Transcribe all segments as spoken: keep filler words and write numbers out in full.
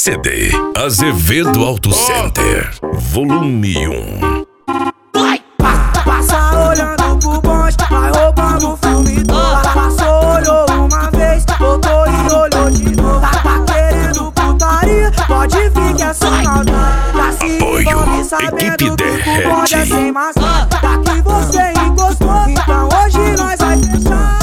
C D Azevedo Auto Center, volume um. Passa olhando pro bonde, vai roubando o filme todo. Passou, olhou uma vez, voltou e olhou de novo. Tá, tá querendo putaria, pode vir que é só maldade. Já se envolve sabendo que o bonde é sem maçã. Tá que você encostou, então hoje nós vai fechar.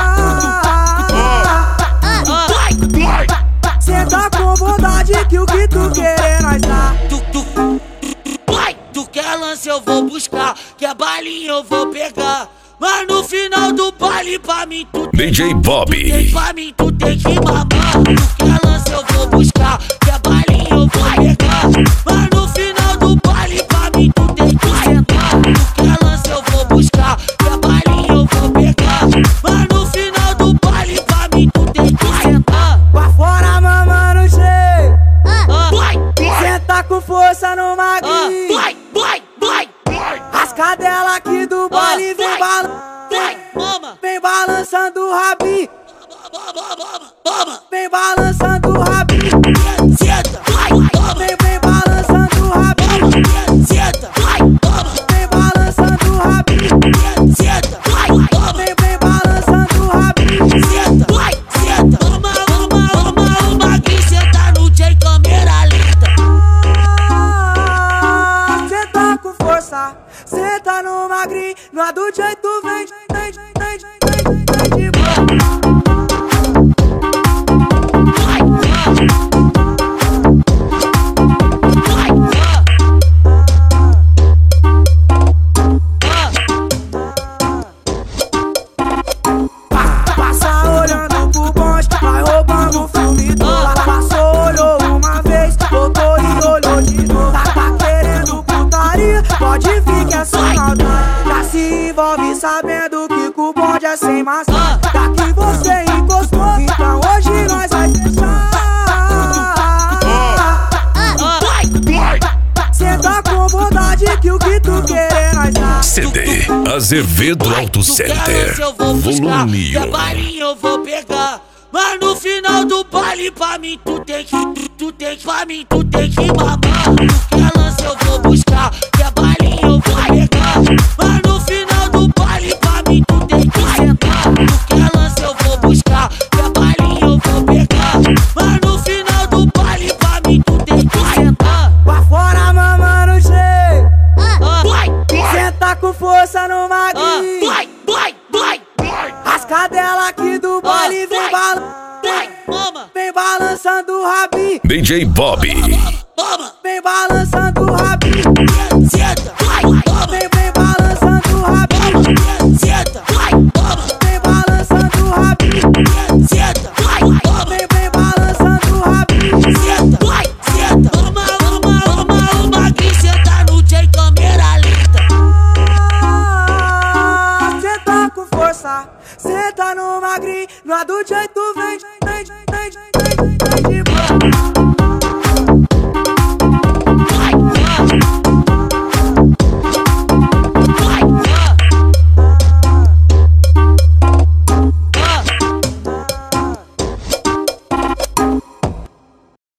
Cê tá com vontade que o que tu querer nós dá. Tu, tu, tu, vai, tu quer lance eu vou buscar, quer balinha eu vou pegar. Mas no final do baile pra mim tu D J Bobby, tem, pra mim tu tem que mamar. Tu quer lance eu vou buscar, quer balinha eu vou pegar. Mas no final do baile pra mim tu tem que sentar. Tu quer lance eu vou buscar, quer balinha eu vou pegar. Mas no final do baile pra mim tu tem que sentar. Pra fora mamando cheio, Vai, senta com força no magrinho. vai, vai, vai, As cadelas aqui do baile vem balançando, vai, mama, vem balançando o rabinho, mama, vem balançando o rabinho, senta, vai, mama, vem, vem balançando o rabinho, senta, vai, mama, vem balançando o rabinho, senta, vai, mama, vem, vem balançando o rabinho. senta, vai, senta, uma, uma, uma, uma, que senta no J câmera lenta. Ah, cê tá com força, cê tá no magrinho, no A do jeito vem, vem, vem, vem, vem, vem de boa. Vai, vai, Passa olhando pro bonde, vai roubando o filme todo. Passou, olhou uma vez, voltou e olhou de novo. Tá, tá querendo putaria, pode vir que é só maldade. Já se envolve sabendo que o bonde é sem maçã. Tá que você encostou, então hoje nós vai fechar. Cê tá com vontade que o que tu querer nós dá. C D Azevedo Auto Center, eu vou buscar, volume quer um. balinha eu vou pegar. Mas no final do baile pra mim tu tem que, tu, tu tem que, pra mim tu tem que mamar. Tu quer lance eu vou buscar, quer balinha eu vou pegar. Mas no final do baile pra mim tu tem que sentar. Tu quer lance eu vou buscar, quer balinha eu vou pegar. Mas no final do baile pra mim tu tem que sentar. Pra fora mamando cheio, Vai, senta com força no magrinho. vai, vai, vai, As cadelas aqui do baile vem balançando, vai, mama, vem balançando o rabinho, D J Bobby, mama, vem balançando o rabinho, senta, vai, mama, vem, vem balançando o rabinho, senta, vai, mama, vem balançando o rabinho, senta, vai, mama, vem, vem balançando o rabinho. senta, vai, senta, uma, uma, uma, uma, que senta no J câmera lenta. Ah, cê tá com força, cê tá no magrinho, no A do jeito vem, vem, vem, vem, vem, vem de boa.